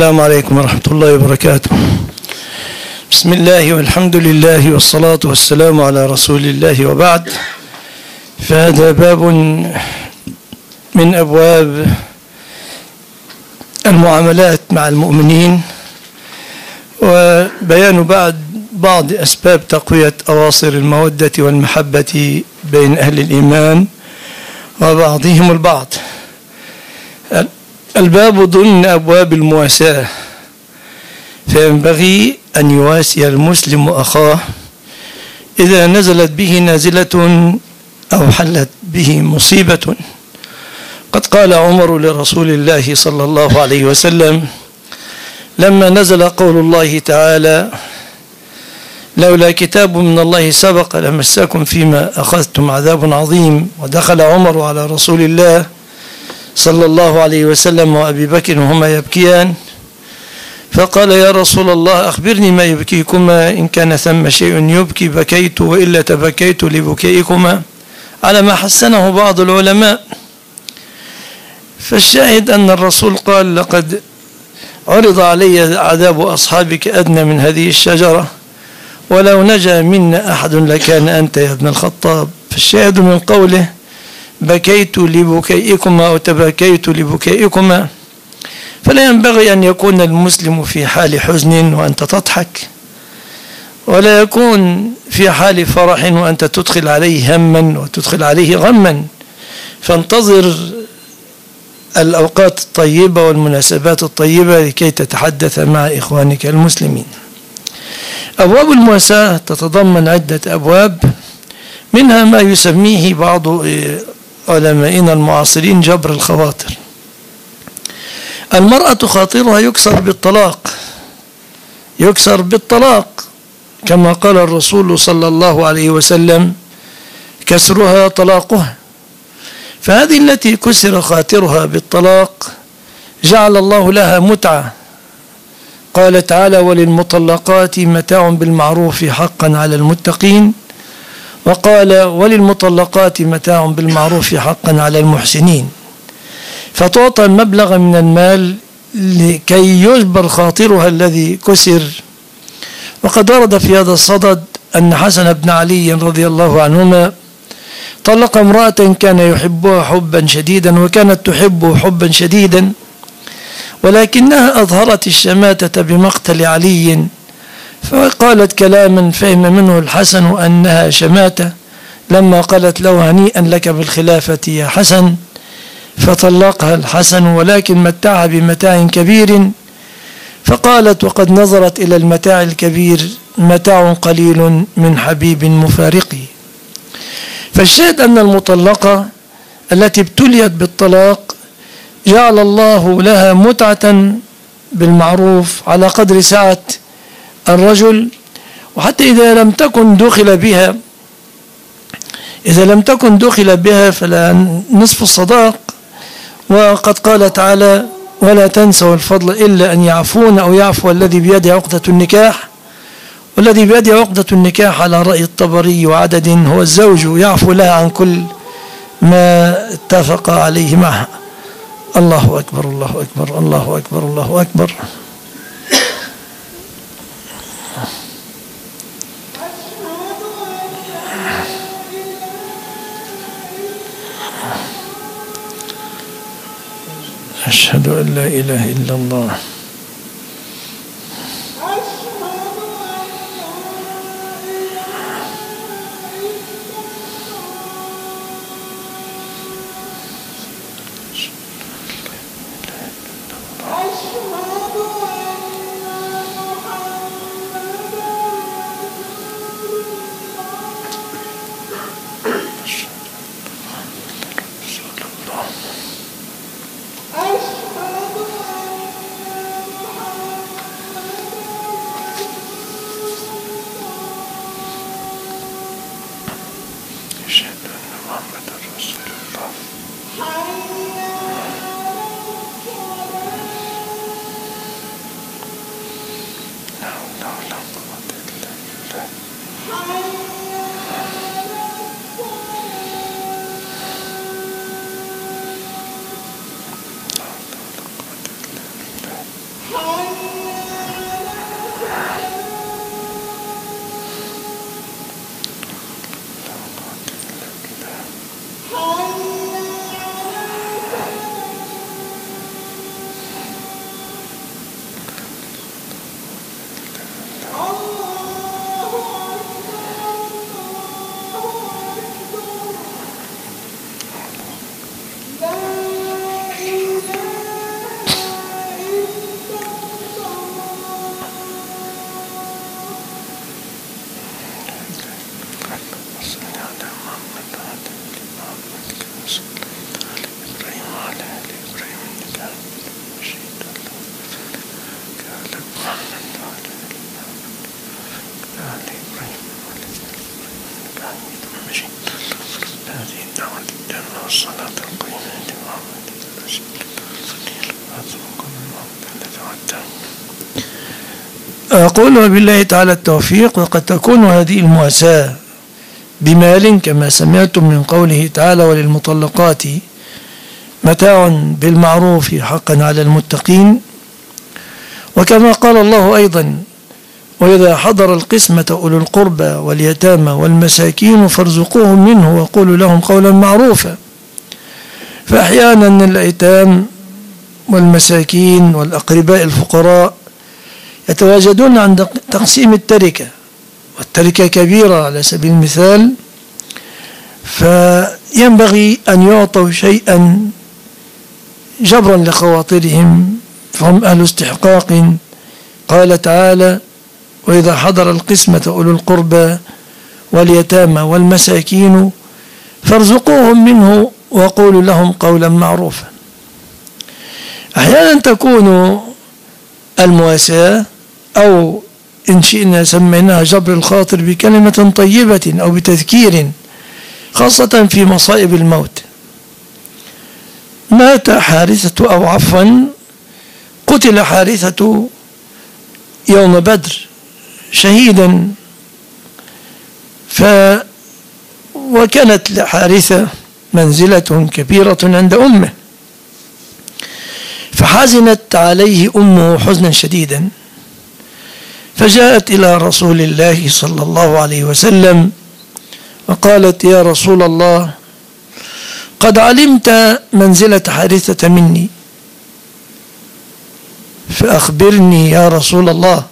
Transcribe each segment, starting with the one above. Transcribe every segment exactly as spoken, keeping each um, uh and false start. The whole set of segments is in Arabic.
السلام عليكم ورحمة الله وبركاته. بسم الله والحمد لله والصلاة والسلام على رسول الله وبعد. فهذا باب من أبواب المعاملات مع المؤمنين، وبيان بعد بعض أسباب تقوية أواصر المودة والمحبة بين أهل الإيمان وبعضهم البعض. الباب ضمن أبواب المواساة، فينبغي أن يواسي المسلم أخاه إذا نزلت به نازلة أو حلت به مصيبة. قد قال عمر لرسول الله صلى الله عليه وسلم لما نزل قول الله تعالى: لولا كتاب من الله سبق لمسكم فيما أخذتم عذاب عظيم. ودخل عمر على رسول الله صلى الله عليه وسلم وأبي بكر وهما يبكيان، فقال: يا رسول الله أخبرني ما يبكيكما، إن كان ثم شيء يبكي بكيت، وإلا تبكيت لبكائكما، على ما حسنه بعض العلماء. فالشاهد أن الرسول قال: لقد عرض علي عذاب أصحابك أدنى من هذه الشجرة، ولو نجا منا أحد لكان أنت يا ابن الخطاب. فالشاهد من قوله: بكيت لبكائكما أو تبكيت لبكائكما، فلا ينبغي أن يكون المسلم في حال حزن وأنت تضحك، ولا يكون في حال فرح وأنت تدخل عليه هما وتدخل عليه غما. فانتظر الأوقات الطيبة والمناسبات الطيبة لكي تتحدث مع إخوانك المسلمين. أبواب المواساة تتضمن عدة أبواب، منها ما يسميه بعض علمائنا المعاصرين جبر الخواطر. المرأة خاطرها يكسر بالطلاق، يكسر بالطلاق كما قال الرسول صلى الله عليه وسلم: كسرها طلاقها. فهذه التي كسر خاطرها بالطلاق جعل الله لها متعة. قال تعالى: وللمطلقات متاع بالمعروف حقا على المتقين. وقال: وللمطلقات متاع بالمعروف حقا على المحسنين. فتعطى المبلغ من المال لكي يجبر خاطرها الذي كسر. وقد ورد في هذا الصدد أن حسن بن علي رضي الله عنهما طلق امرأة كان يحبها حبا شديدا، وكانت تحبه حبا شديدا، ولكنها أظهرت الشماتة بمقتل علي، فقالت كلاما فهم منه الحسن أنها شماتة لما قالت له: هنيئا لك بالخلافة يا حسن. فطلقها الحسن، ولكن متعها بمتاع كبير، فقالت: وقد نظرت إلى المتاع الكبير متاع قليل من حبيب مفارقي. فالشاهد أن المطلقة التي ابتليت بالطلاق جعل الله لها متعة بالمعروف على قدر سعة الرجل، وحتى إذا لم تكن دخل بها إذا لم تكن دخل بها فلا نصف الصداق. وقد قال تعالى: ولا تنسوا الفضل إلا أن يعفون أو يعفو الذي بيده عقدة النكاح. والذي بيده عقدة النكاح على رأي الطبري وعدد هو الزوج، يعفو لها عن كل ما اتفق عليه معها. الله أكبر الله أكبر الله أكبر الله أكبر. أشهد أن لا إله إلا الله. Oh! أقول وبالله تعالى التوفيق. وقد تكون هذه المواساة بمال كما سمعتم من قوله تعالى وللمطلقات متاع بالمعروف حقا على المتقين، وكما قال الله أيضا وإذا حضر القسمة أولو القربى واليتامى والمساكين فارزقوهم منه وقولوا لهم قولا معروفا. فأحيانا الأيتام والمساكين والأقرباء الفقراء يتواجدون عند تقسيم التركة، والتركة كبيرة على سبيل المثال، فينبغي أن يعطوا شيئا جبرا لخواطرهم، فهم أهل استحقاق. قال تعالى وإذا حضر القسمة أولو القربى واليتامى والمساكين فارزقوهم منه وقولوا لهم قولا معروفا. أحيانا تكون المواساة أو إن شئنا سميناها جبر الخاطر بكلمة طيبة أو بتذكير، خاصة في مصائب الموت. مات حارثة أو عفوا قتل حارثة يوم بدر شهيدا، ف وكانت لحارثة منزلة كبيرة عند أمه، فحزنت عليه أمه حزنا شديدا، فجاءت إلى رسول الله صلى الله عليه وسلم وقالت يا رسول الله قد علمت منزلة حارثة مني، فأخبرني يا رسول الله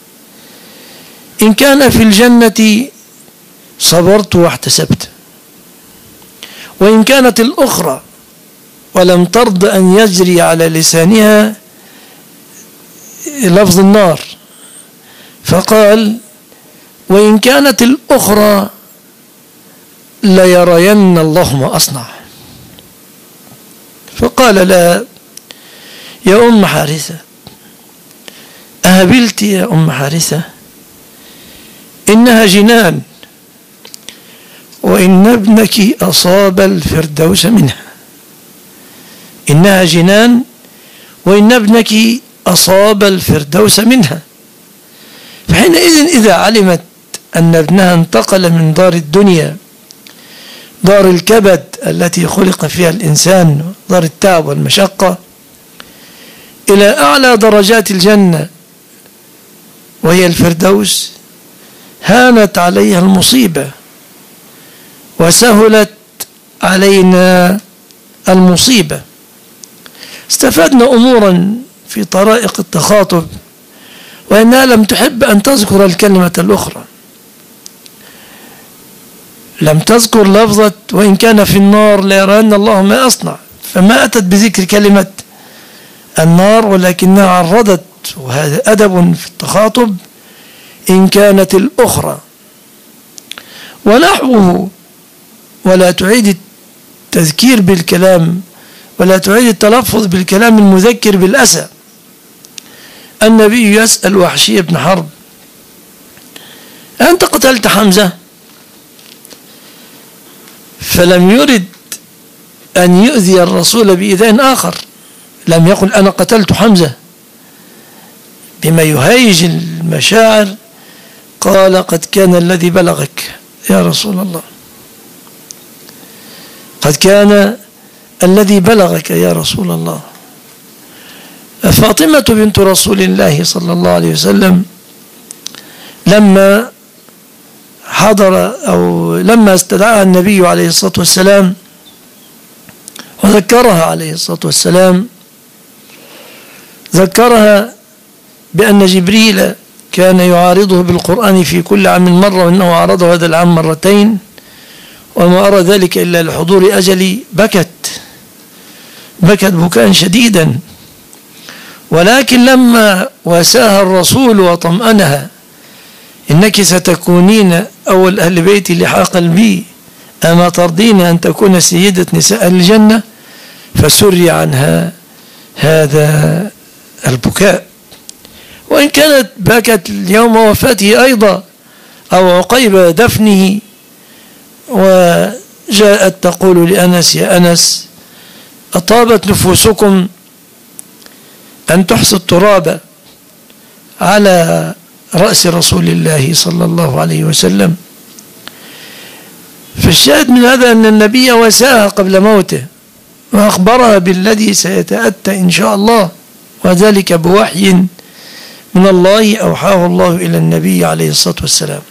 إن كان في الجنة صبرت واحتسبت، وإن كانت الأخرى ولم ترض أن يجري على لسانها لفظ النار، فقال وإن كانت الأخرى ليرين الله ما أصنع. فقال لا يا أم حارثة أهبلت يا أم حارثة إنها جنان، وإن ابنك أصاب الفردوس منها. إنها جنان وإن ابنك أصاب الفردوس منها. فحينئذ إذا علمت أن ابنها انتقل من دار الدنيا دار الكبد التي خلق فيها الإنسان، دار التعب والمشقة، إلى أعلى درجات الجنة وهي الفردوس، هانت عليها المصيبة وسهلت علينا المصيبة. استفدنا أمورا في طرائق التخاطب، وإنها لم تحب أن تذكر الكلمة الأخرى، لم تذكر لفظة وإن كان في النار ليرين الله ما أصنع، فما أتت بذكر كلمة النار، ولكنها عرضت، وهذا أدب في التخاطب، إن كانت الأخرى ونحوه. ولا تعيد التذكير بالكلام ولا تعيد التلفظ بالكلام المذكر بالأسى. النبي يسأل وحشي بن حرب أنت قتلت حمزة؟ فلم يرد أن يؤذي الرسول بإيذاء آخر، لم يقل أنا قتلت حمزة بما يهيج المشاعر، قال قد كان الذي بلغك يا رسول الله، قد كان الذي بلغك يا رسول الله. فاطمة بنت رسول الله صلى الله عليه وسلم لما حضر أو لما استدعاها النبي عليه الصلاة والسلام وذكرها عليه الصلاة والسلام، ذكرها بأن جبريل كان يعارضه بالقرآن في كل عام مرة، وأنه عارضه هذا العام مرتين، وما أرى ذلك إلا لحضور أجلي. بكت بكت بكاء شديدا، ولكن لما واساها الرسول وطمأنها إنك ستكونين أول أهل بيتي لحاقا بي، أما ترضين أن تكون سيدة نساء الجنة، فسري عنها هذا البكاء. وإن كانت بكت يوم وفاته أيضا أو عقيب دفنه، وجاءت تقول لأنس يا أنس أطابت نفوسكم أن تحصوا التراب على رأس رسول الله صلى الله عليه وسلم. فالشاهد من هذا أن النبي وساها قبل موته وأخبرها بالذي سيتأتى إن شاء الله، وذلك بوحي من الله أوحاه الله إلى النبي عليه الصلاة والسلام.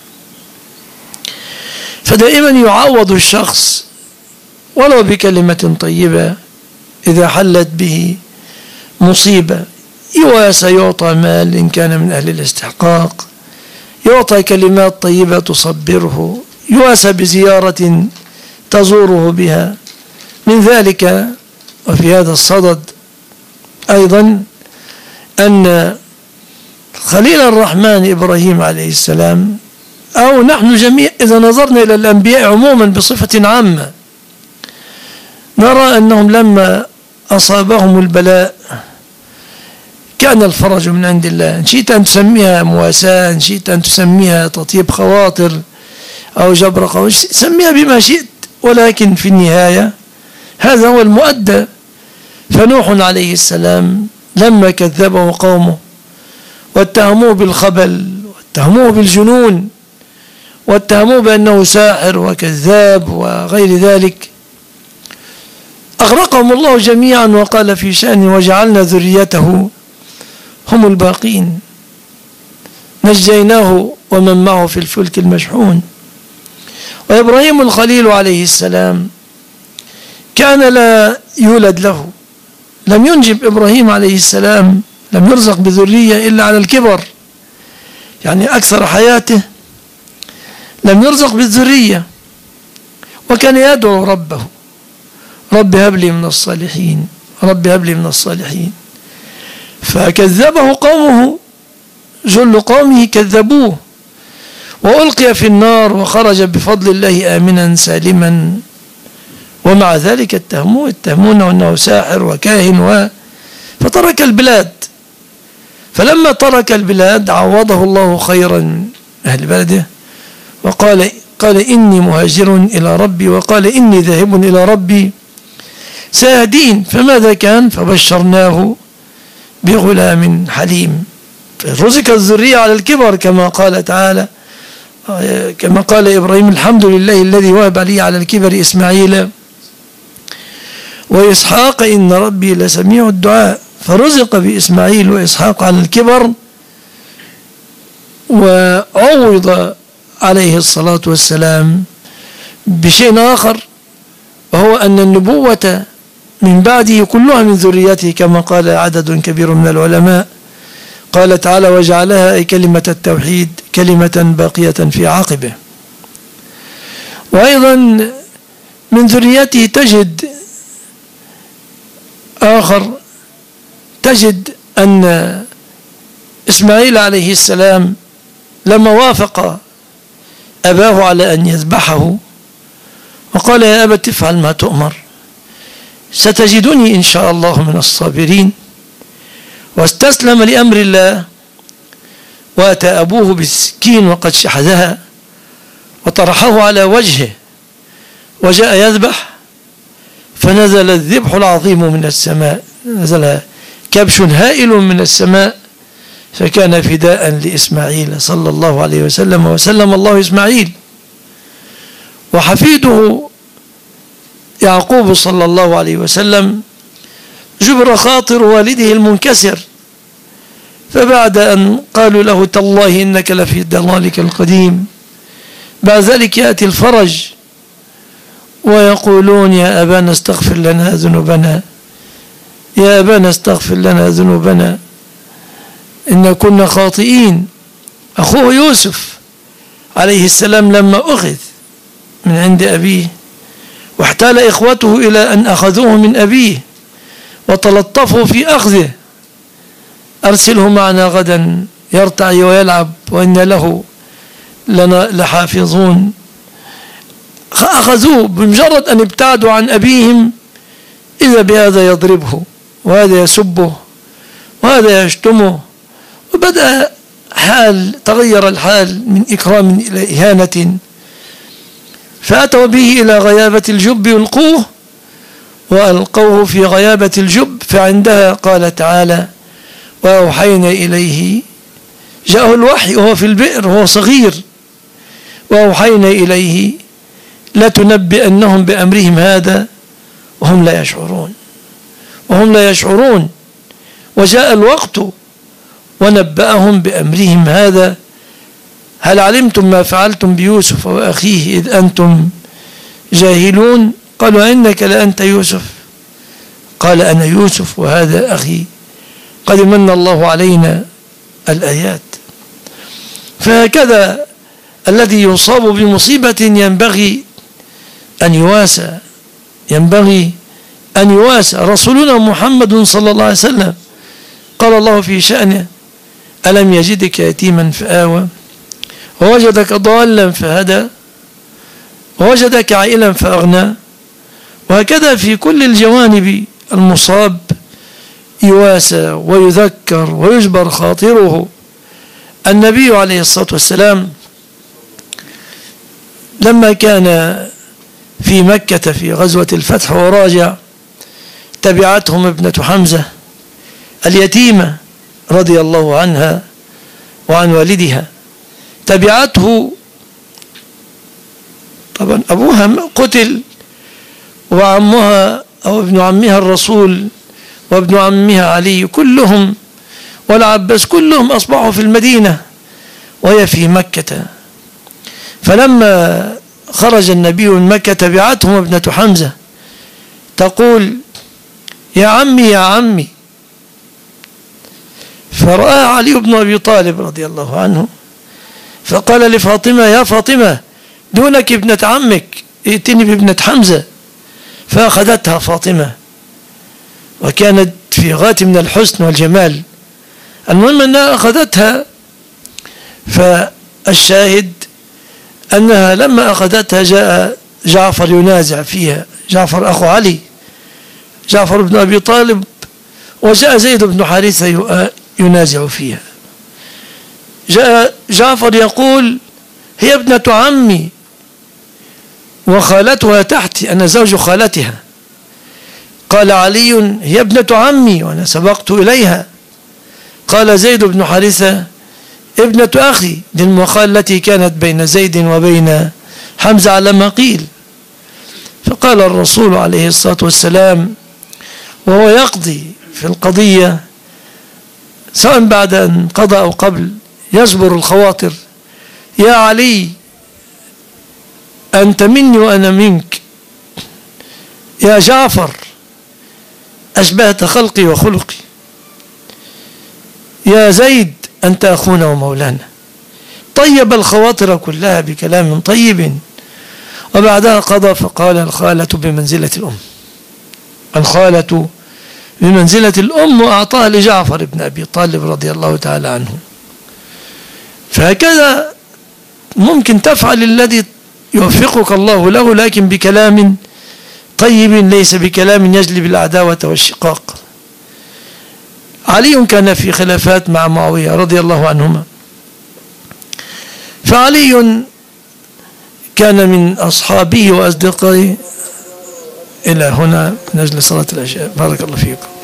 فدائما يعوض الشخص ولو بكلمة طيبة إذا حلت به مصيبة، يواسى، يعطى مال إن كان من أهل الاستحقاق، يعطى كلمات طيبة تصبره، يواسى بزيارة تزوره بها. من ذلك وفي هذا الصدد أيضا أن خليل الرحمن إبراهيم عليه السلام، أو نحن جميع إذا نظرنا إلى الأنبياء عموما بصفة عامة، نرى أنهم لما أصابهم البلاء كان الفرج من عند الله. إن شئت أن تسميها مواساة، إن شئت أن تسميها تطيب خواطر أو جبر قوي، سميها بما شئت، ولكن في النهاية هذا هو المؤدى. فنوح عليه السلام لما كذبه قومه واتهموه بالخبل واتهموه بالجنون واتهموه بأنه ساحر وكذاب وغير ذلك، أغرقهم الله جميعا وقال في شأنه وجعلنا ذريته هم الباقين، نجيناه ومن معه في الفلك المشحون. وإبراهيم الخليل عليه السلام كان لا يولد له، لم ينجب إبراهيم عليه السلام، لم يرزق بذرية إلا على الكبر، يعني أكثر حياته لم يرزق بالذرية، وكان يدعو ربه رب هب لي من الصالحين، رب هب لي من الصالحين. فكذبه قومه، جل قومه كذبوه، وألقي في النار وخرج بفضل الله آمنا سالما، ومع ذلك اتهموه اتهمونه أنه ساحر وكاهن و... فترك البلاد. فلما ترك البلاد عوضه الله خيرا من أهل بلده، وقال قال إني مهاجر إلى ربي، وقال إني ذاهب إلى ربي سيهدين. فماذا كان؟ فبشرناه بغلام حليم، فرزق الذرية على الكبر كما قال تعالى، كما قال إبراهيم الحمد لله الذي وهب لي على الكبر إسماعيل وإسحاق إن ربي لسميع الدعاء. فرزق بإسماعيل وإسحاق على الكبر، وعوض عليه الصلاة والسلام بشيء آخر، وهو أن النبوة من بعده كلها من ذريته كما قال عدد كبير من العلماء. قال تعالى وجعلها أي كلمة التوحيد كلمة باقية في عاقبه. وأيضا من ذريته تجد آخر، تجد أن إسماعيل عليه السلام لما وافق أباه على أن يذبحه وقال يا أبت افعل ما تؤمر ستجدني إن شاء الله من الصابرين، واستسلم لأمر الله، وأتى أبوه بالسكين وقد شحذها وطرحه على وجهه وجاء يذبح، فنزل الذبح العظيم من السماء، نزل كبش هائل من السماء، فكان فداء لإسماعيل صلى الله عليه وسلم، وسلم الله إسماعيل. وحفيده يعقوب صلى الله عليه وسلم جبر خاطر والده المنكسر، فبعد أن قالوا له تالله إنك لفي ضلالك القديم، بعد ذلك يأتي الفرج ويقولون يا أبانا استغفر لنا ذنوبنا، يا أبانا استغفر لنا ذنوبنا إن كنا خاطئين. أخوه يوسف عليه السلام لما أخذ من عند أبيه واحتال إخوته إلى أن أخذوه من أبيه وتلطفوا في أخذه، أرسله معنا غدا يرتعي ويلعب وإن له لنا لحافظون. أخذوه بمجرد أن ابتعدوا عن أبيهم إذا بهذا يضربه وهذا يسبه وهذا يشتمه، وبدأ حال تغير الحال من إكرام إلى إهانة، فأتوا به إلى غيابة الجب يلقوه وألقوه في غيابة الجب، فعندها قال تعالى وأوحينا إليه جاءه الوحي وهو في البئر وهو صغير، وأوحينا إليه لتنبئنهم بأمرهم هذا وهم لا يشعرون وهم لا يشعرون وجاء الوقت ونبأهم بأمرهم هذا هل علمتم ما فعلتم بيوسف وأخيه إذ أنتم جاهلون؟ قالوا إنك لأنت يوسف؟ قال أنا يوسف وهذا أخي قد من الله علينا الآيات. فهكذا الذي يصاب بمصيبة ينبغي أن يواسى ينبغي أن يواسى. رسولنا محمد صلى الله عليه وسلم قال الله في شأنه ألم يجدك يتيما فآوى ووجدك ضالا فهدى ووجدك عائلا فأغنى. وهكذا في كل الجوانب المصاب يواسى ويذكر ويجبر خاطره. النبي عليه الصلاة والسلام لما كان في مكة في غزوة الفتح وراجع تبعتهم ابنة حمزة اليتيمة رضي الله عنها وعن والدها، تبعته طبعا أبوها قتل وعمها أو ابن عمها الرسول وابن عمها علي كلهم والعباس كلهم أصبحوا في المدينة وهي في مكة. فلما خرج النبي من مكة تبعتهم ابنة حمزة تقول يا عمي يا عمي، فرأى علي بن أبي طالب رضي الله عنه فقال لفاطمة يا فاطمة دونك ابنة عمك ائتني بابنة حمزة، فأخذتها فاطمة وكانت في غاية من الحسن والجمال. المهم أنها أخذتها، فالشاهد أنها لما أخذتها جاء جعفر ينازع فيها، جعفر أخو علي جعفر بن أبي طالب، وجاء زيد بن حارثة ينازع فيها. جاء جعفر يقول هي ابنة عمي وخالتها تحتي أنا زوج خالتها. قال علي هي ابنة عمي وأنا سبقت إليها. قال زيد بن حارثة ابنة أخي، للمخالة التي كانت بين زيد وبين حمزة على ما قيل. فقال الرسول عليه الصلاة والسلام وهو يقضي في القضية سواء بعد أن قضى أو قبل يجبر الخواطر يا علي أنت مني وأنا منك، يا جعفر أشبهت خلقي وخلقي، يا زيد أنت أخونا ومولانا. طيب الخواطر كلها بكلام طيب، وبعدها قضى فقال الخالة بمنزلة الأم، الخالة بمنزلة الأم، وأعطاها لجعفر بن أبي طالب رضي الله تعالى عنه. فهكذا ممكن تفعل الذي يوفقك الله له، لكن بكلام طيب ليس بكلام يجلب العداوة والشقاق. علي كان في خلافات مع معاوية رضي الله عنهما، فعلي كان من أصحابه وأصدقائه. إلى هنا من أجل صلاة العشاء. بارك الله فيكم.